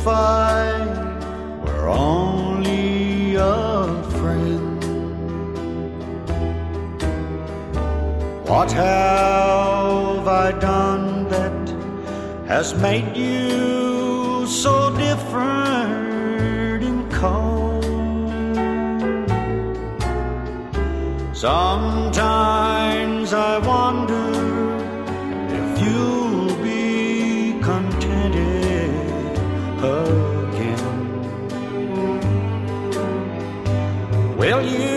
fight were only a friend. What have I done that has made you so different and cold? Sometimes I wonder if you'll be contented again. Will you